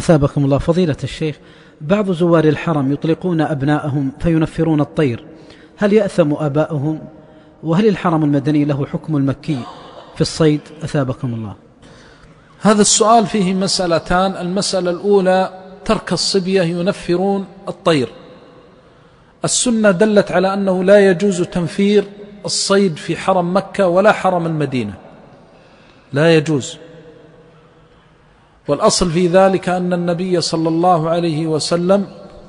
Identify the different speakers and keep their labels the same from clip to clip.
Speaker 1: أثابكم الله فضيلة الشيخ. بعض زوار الحرم يطلقون أبناءهم فينفرون الطير، هل يأثم آباؤهم؟ وهل الحرم المدني له حكم المكي في الصيد؟ أثابكم الله.
Speaker 2: هذا السؤال فيه مسألتان. المسألة الأولى ترك الصبية ينفرون الطير. السنة دلت على أنه لا يجوز تنفير الصيد في حرم مكة ولا حرم المدينة، لا يجوز. والأصل في ذلك أن النبي صلى الله عليه وسلم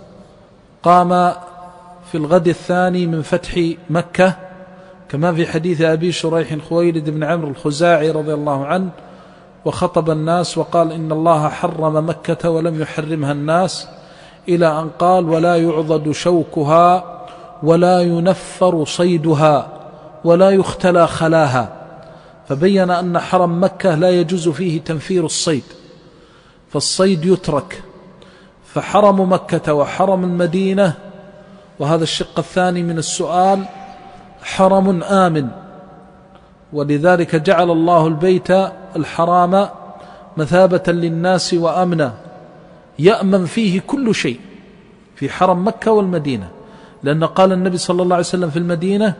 Speaker 2: قام في الغد الثاني من فتح مكة كما في حديث أبي شريح خويلد بن عمرو الخزاعي رضي الله عنه، وخطب الناس وقال إن الله حرم مكة ولم يحرمها الناس، إلى أن قال ولا يعضد شوكها ولا ينفر صيدها ولا يختلى خلاها، فبين أن حرم مكة لا يجوز فيه تنفير الصيد، فالصيد يترك. فحرم مكة وحرم المدينة، وهذا الشق الثاني من السؤال، حرم آمن، ولذلك جعل الله البيت الحرام مثابة للناس وأمنا، يأمن فيه كل شيء في حرم مكة والمدينة، لأن قال النبي صلى الله عليه وسلم في المدينة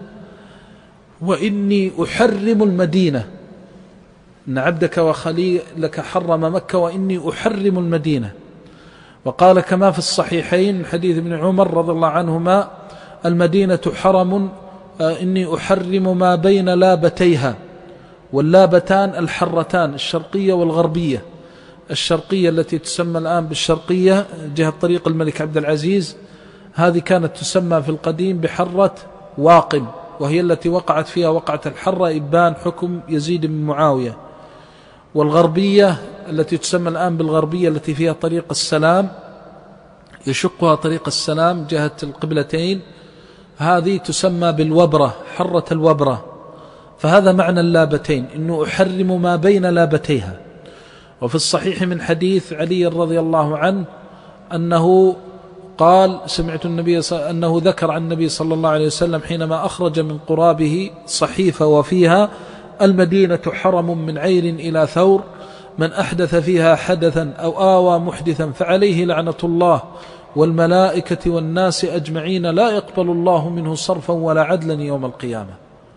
Speaker 2: وإني أحرم المدينة، إن عبدك وخليلك حرم مكة وإني أحرم المدينة. وقال كما في الصحيحين حديث ابن عمر رضي الله عنهما المدينة حرم إني أحرم ما بين لابتيها، واللابتان الحرتان الشرقية والغربية. الشرقية التي تسمى الآن بالشرقية جهة طريق الملك عبد العزيز، هذه كانت تسمى في القديم بحرة واقم، وهي التي وقعت فيها وقعة الحرة إبان حكم يزيد بن معاوية. والغربية التي تسمى الآن بالغربية التي فيها طريق السلام، يشقها طريق السلام جهة القبلتين، هذه تسمى بالوبرة، حرة الوبرة. فهذا معنى اللابتين، إنه أحرم ما بين لابتيها. وفي الصحيح من حديث علي رضي الله عنه أنه قال سمعت النبي أنه ذكر عن النبي صلى الله عليه وسلم حينما أخرج من قرابه صحيفة وفيها المدينة حرم من عير إلى ثور، من أحدث فيها حدثا أو آوى محدثا فعليه لعنة الله والملائكة والناس أجمعين لا يقبل الله منه صرفا ولا عدلا يوم القيامة.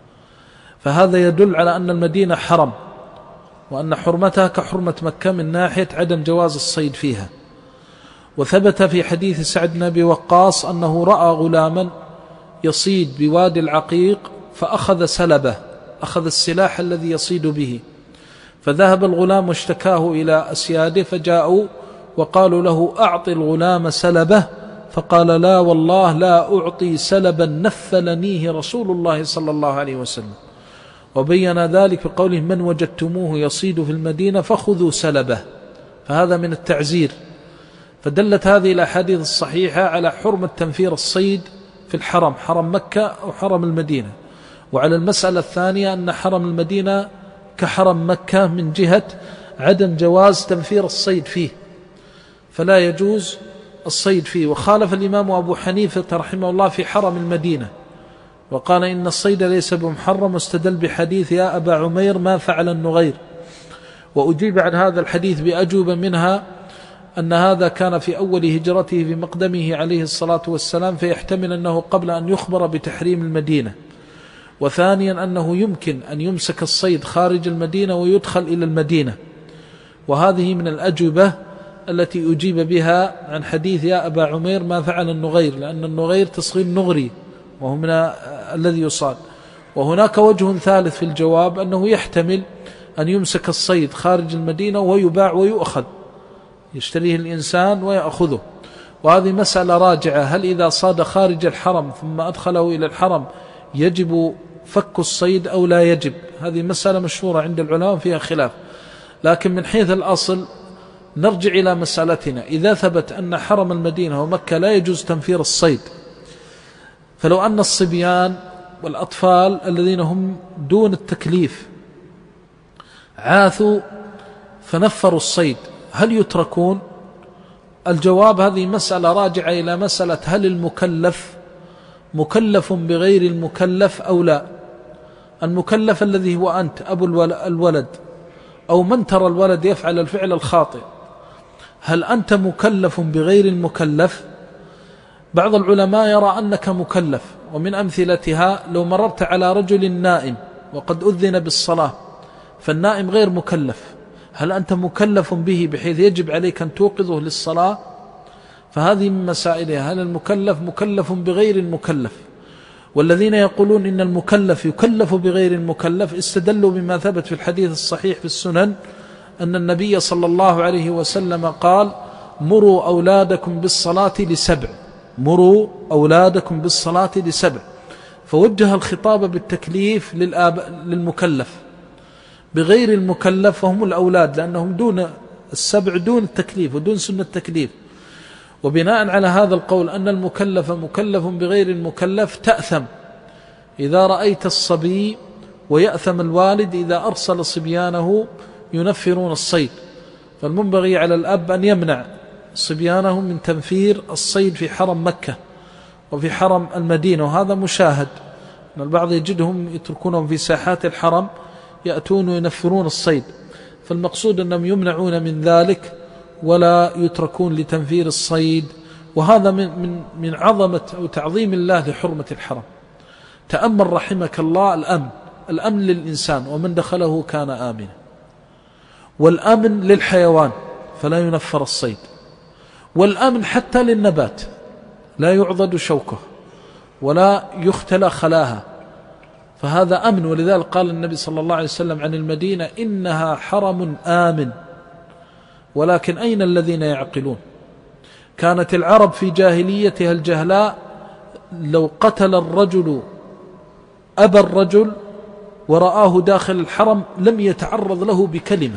Speaker 2: فهذا يدل على أن المدينة حرم، وأن حرمتها كحرمة مكة من ناحية عدم جواز الصيد فيها. وثبت في حديث سعد بن أبي وقاص أنه رأى غلاما يصيد بوادي العقيق فأخذ سلبه، أخذ السلاح الذي يصيد به، فذهب الغلام واشتكاه إلى أسياده، فجاءوا وقالوا له أعطي الغلام سلبه، فقال لا والله لا أعطي سلبا نفلنيه رسول الله صلى الله عليه وسلم. وبين ذلك بقوله من وجدتموه يصيد في المدينة فخذوا سلبه، فهذا من التعزير. فدلت هذه الأحاديث الصحيحة على حرمة تنفير الصيد في الحرم، حرم مكة أو حرم المدينة. وعلى المسألة الثانية أن حرم المدينة كحرم مكة من جهة عدم جواز تنفير الصيد فيه، فلا يجوز الصيد فيه. وخالف الإمام أبو حنيفة رحمه الله في حرم المدينة، وقال إن الصيد ليس بمحرم، واستدل بحديث يا أبا عمير ما فعل النغير. وأجيب عن هذا الحديث بأجوبة، منها أن هذا كان في أول هجرته في مقدمه عليه الصلاة والسلام، فيحتمل أنه قبل أن يخبر بتحريم المدينة. وثانيا أنه يمكن أن يمسك الصيد خارج المدينة ويدخل إلى المدينة. وهذه من الأجوبة التي أجيب بها عن حديث يا أبا عمير ما فعل النغير، لأن النغير تصغير نغري وهو من الذي يصاد. وهناك وجه ثالث في الجواب، أنه يحتمل أن يمسك الصيد خارج المدينة ويباع ويؤخذ، يشتريه الإنسان ويأخذه. وهذه مسألة راجعة، هل إذا صاد خارج الحرم ثم أدخله إلى الحرم يجب فك الصيد أو لا يجب؟ هذه مسألة مشهورة عند العلماء فيها خلاف. لكن من حيث الأصل نرجع إلى مسألتنا، إذا ثبت أن حرم المدينة ومكة لا يجوز تنفير الصيد، فلو أن الصبيان والأطفال الذين هم دون التكليف عاثوا فنفروا الصيد، هل يتركون؟ الجواب هذه مسألة راجعة إلى مسألة هل المكلف مكلف بغير المكلف أو لا. المكلف الذي هو أنت أبو الولد أو من ترى الولد يفعل الفعل الخاطئ، هل أنت مكلف بغير المكلف؟ بعض العلماء يرى أنك مكلف، ومن أمثلتها لو مررت على رجل نائم وقد أذن بالصلاة، فالنائم غير مكلف، هل أنت مكلف به بحيث يجب عليك أن توقظه للصلاة؟ فهذه من مسائلها، هل المكلف مكلف بغير المكلف؟ والذين يقولون إن المكلف يكلف بغير المكلف استدلوا بما ثبت في الحديث الصحيح في السنن أن النبي صلى الله عليه وسلم قال: مروا أولادكم بالصلاة ل7، مروا أولادكم بالصلاة ل7، فوجه الخطاب بالتكليف للمكلف، بغير المكلف وهم الأولاد، لأنهم دون ال7 دون التكليف ودون سنة التكليف. وبناء على هذا القول أن المكلف مكلف بغير المكلف تأثم إذا رأيت الصبي، ويأثم الوالد إذا أرسل صبيانه ينفرون الصيد. فالمنبغي على الأب أن يمنع صبيانه من تنفير الصيد في حرم مكة وفي حرم المدينة، وهذا مشاهد أن البعض يجدهم يتركونهم في ساحات الحرم يأتون وينفرون الصيد، فالمقصود أنهم يمنعون من ذلك ولا يتركون لتنفير الصيد. وهذا من عظمة أو تعظيم الله لحرمة الحرم. تأمل رحمك الله الأمن للإنسان ومن دخله كان آمنا، والأمن للحيوان فلا ينفر الصيد، والأمن حتى للنبات لا يعضد شوكه ولا يختلى خلاها، فهذا أمن. ولذلك قال النبي صلى الله عليه وسلم عن المدينة: إنها حرم آمن، ولكن أين الذين يعقلون؟ كانت العرب في جاهليتها الجهلاء لو قتل الرجل أبا الرجل ورآه داخل الحرم لم يتعرض له بكلمة،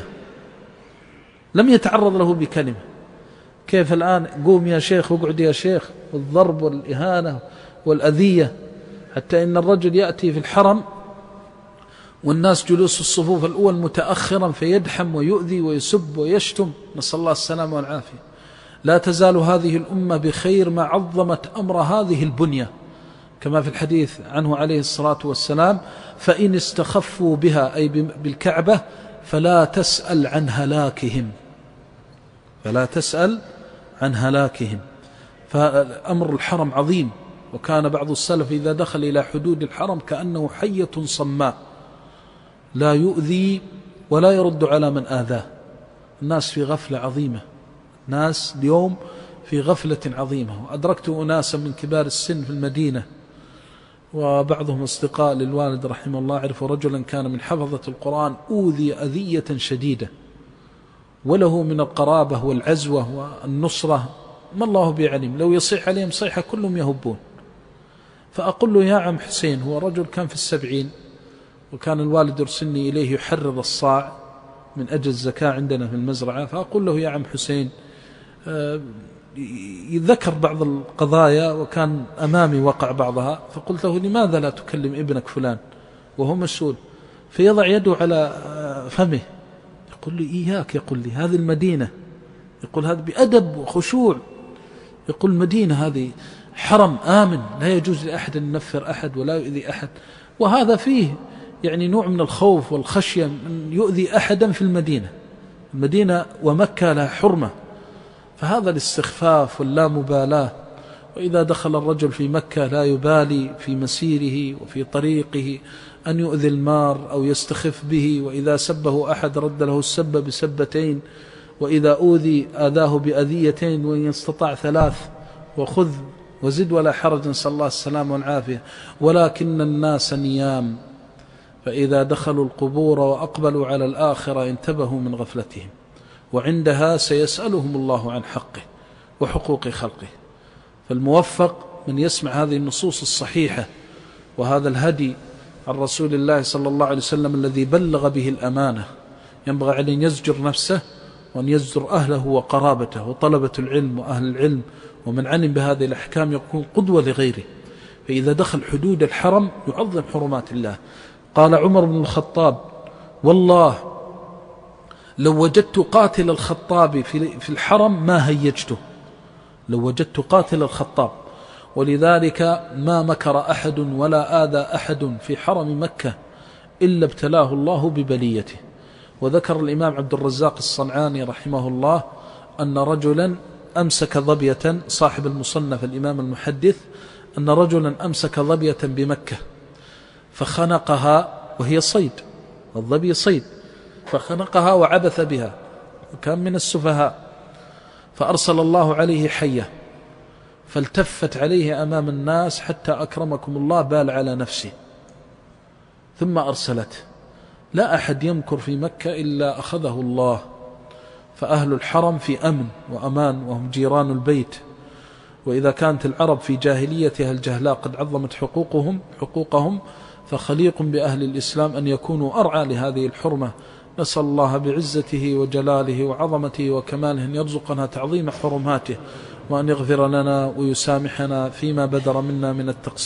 Speaker 2: لم يتعرض له بكلمة. كيف الآن؟ قوم يا شيخ واقعد يا شيخ، والضرب والإهانة والأذية، حتى إن الرجل يأتي في الحرم والناس جلوس الصفوف الأول متأخرا فيدحم ويؤذي ويسب ويشتم، نسأل الله السلامة والعافية. لا تزال هذه الأمة بخير ما عظمت أمر هذه البنية، كما في الحديث عنه عليه الصلاة والسلام: فإن استخفوا بها أي بالكعبة فلا تسأل عن هلاكهم، فلا تسأل عن هلاكهم. فأمر الحرم عظيم. وكان بعض السلف إذا دخل إلى حدود الحرم كأنه حية صماء لا يؤذي ولا يرد على من آذاه. الناس في غفلة عظيمة، ناس اليوم في غفلة عظيمة. وأدركت أناسا من كبار السن في المدينة وبعضهم أصدقاء للوالد رحمه الله، أعرف رجلا كان من حفظة القرآن أوذي أذية شديدة، وله من القرابة والعزوة والنصرة ما الله بعلم، لو يصيح عليهم صيحة كلهم يهبون. فأقول له: يا عم حسين، هو رجل كان في 70 وكان الوالد يرسلني إليه يحرض الصاع من أجل الزكاة عندنا في المزرعة، فأقول له: يا عم حسين، يذكر بعض القضايا وكان أمامي وقع بعضها، فقلت له: لماذا لا تكلم ابنك فلان وهو مسؤول؟ فيضع يده على فمه يقول لي: إياك، يقول لي هذه المدينة، يقول هذا بأدب وخشوع، يقول المدينة هذه حرم آمن لا يجوز لأحد أن ينفر أحد ولا يؤذي أحد. وهذا فيه يعني نوع من الخوف والخشية أن يؤذي أحدا في المدينة. المدينة ومكة لها حرمة، فهذا الاستخفاف واللامبالاة. وإذا دخل الرجل في مكة لا يبالي في مسيره وفي طريقه أن يؤذي المار أو يستخف به، وإذا سبه أحد رد له السب بسبتين، وإذا أوذي آذاه بأذيتين، وإن استطاع 3، وخذ وزد ولا حرج، نسأل الله السلامة والعافية. ولكن الناس نيام، فإذا دخلوا القبور وأقبلوا على الآخرة انتبهوا من غفلتهم، وعندها سيسألهم الله عن حقه وحقوق خلقه. فالموفق من يسمع هذه النصوص الصحيحة وهذا الهدي عن رسول الله صلى الله عليه وسلم الذي بلغ به الأمانة، ينبغي عليه أن يزجر نفسه وأن يزجر أهله وقرابته وطلبة العلم وأهل العلم ومن علم بهذه الأحكام يكون قدوة لغيره. فإذا دخل حدود الحرم يعظم حرمات الله. قال عمر بن الخطاب: والله لو وجدت قاتل الخطاب في الحرم ما هيجته، لو وجدت قاتل الخطاب. ولذلك ما مكر أحد ولا آذى أحد في حرم مكة إلا ابتلاه الله ببليته. وذكر الإمام عبد الرزاق الصنعاني رحمه الله أن رجلا أمسك ظبية، صاحب المصنف الإمام المحدث، أن رجلا أمسك ظبية بمكة فخنقها، وهي صيد، الظبي صيد، فخنقها وعبث بها وكان من السفهاء، فأرسل الله عليه حية فالتفت عليه أمام الناس حتى أكرمكم الله بال على نفسه، ثم أرسلته. لا أحد يمكر في مكة إلا أخذه الله، فأهل الحرم في أمن وأمان وهم جيران البيت. وإذا كانت العرب في جاهليتها الجهلاء قد عظمت حقوقهم فخليق بأهل الإسلام أن يكونوا أرعى لهذه الحرمة. نسأل الله بعزته وجلاله وعظمته وكماله أن يرزقنا تعظيم حرماته، وأن يغفر لنا ويسامحنا فيما بدر منا من التقصير.